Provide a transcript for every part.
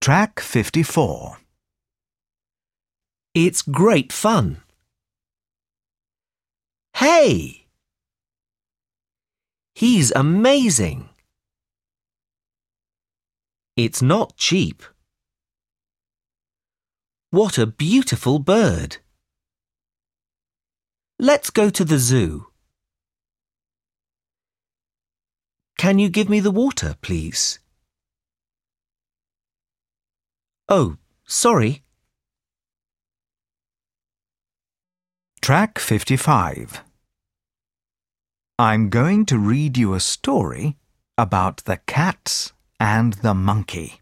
Track 54. It's great fun. Hey! He's amazing. It's not cheap. What a beautiful bird. Let's go to the zoo. Can you give me the water, please? Oh, sorry. Track 55. I'm going to read you a story about the cats and the monkey.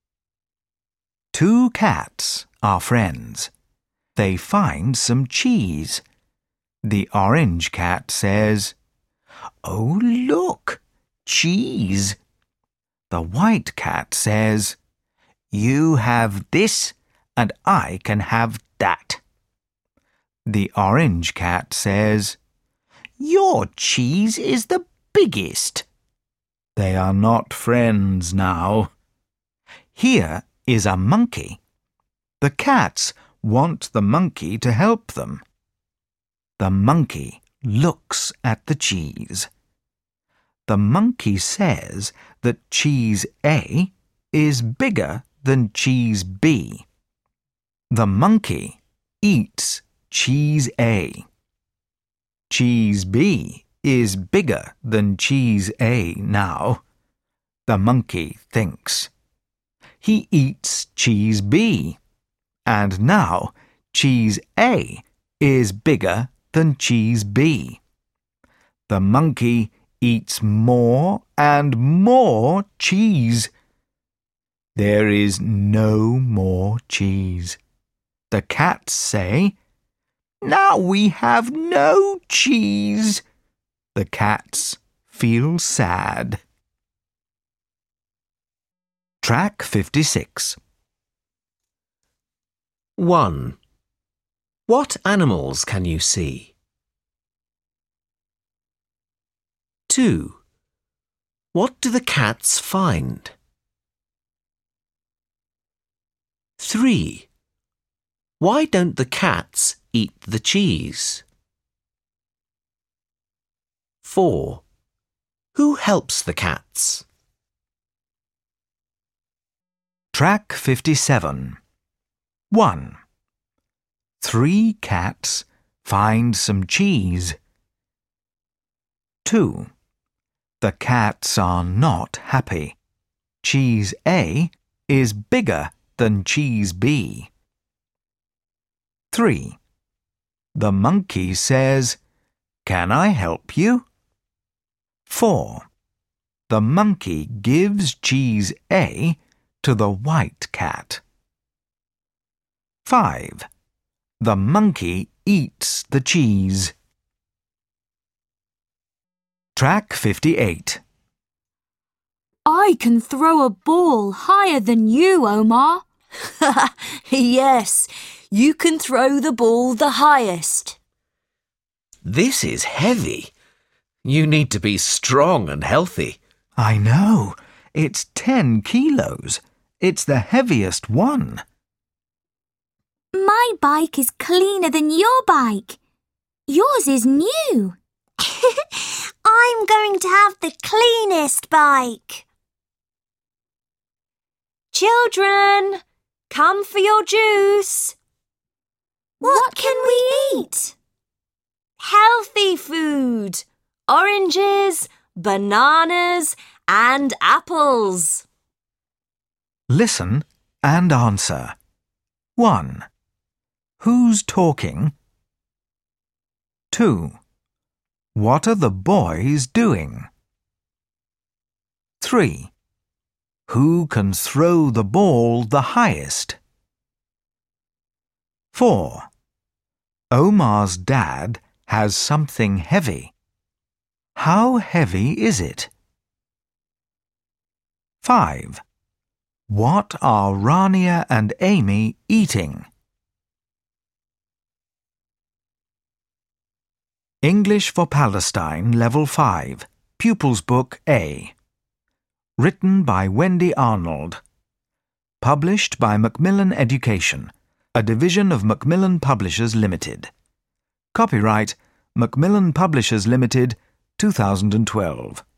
Two cats are friends. They find some cheese. The orange cat says, "Oh, look, cheese." The white cat says, "You have this and I can have that." The orange cat says, "Your cheese is the biggest." They are not friends now. Here is a monkey. The cats want the monkey to help them. The monkey looks at the cheese. The monkey says that cheese A is bigger than cheese B. The monkey eats cheese A. Cheese B is bigger than cheese A now. The monkey thinks. He eats cheese B, and now cheese A is bigger than cheese B. The monkey eats more and more cheese. There is no more cheese. The cats say, "Now we have no cheese." The cats feel sad. Track 56. 1. What animals can you see? 2. What do the cats find? 3. Why don't the cats eat the cheese? 4. Who helps the cats? Track 57. 1. 3 cats find some cheese. 2. The cats are not happy. Cheese A is bigger than cheese B. 3. The monkey says, "Can I help you?" 4. The monkey gives cheese A to the white cat. 5. The monkey eats the cheese. Track 58. I can throw a ball higher than you, Omar. Yes, you can throw the ball the highest. This is heavy. You need to be strong and healthy. I know. It's 10 kilos. It's the heaviest one. My bike is cleaner than your bike. Yours is new. I'm going to have the cleanest bike. Children, come for your juice. What can we eat? Healthy food. Oranges, bananas, and apples. Listen and answer. 1. Who's talking? 2. What are the boys doing? 3. Who can throw the ball the highest? 4. Omar's dad has something heavy. How heavy is it? 5. What are Rania and Amy eating? English for Palestine, Level 5, Pupils Book A. Written by Wendy Arnold. Published by Macmillan Education, a division of Macmillan Publishers Limited. Copyright Macmillan Publishers Limited, 2012.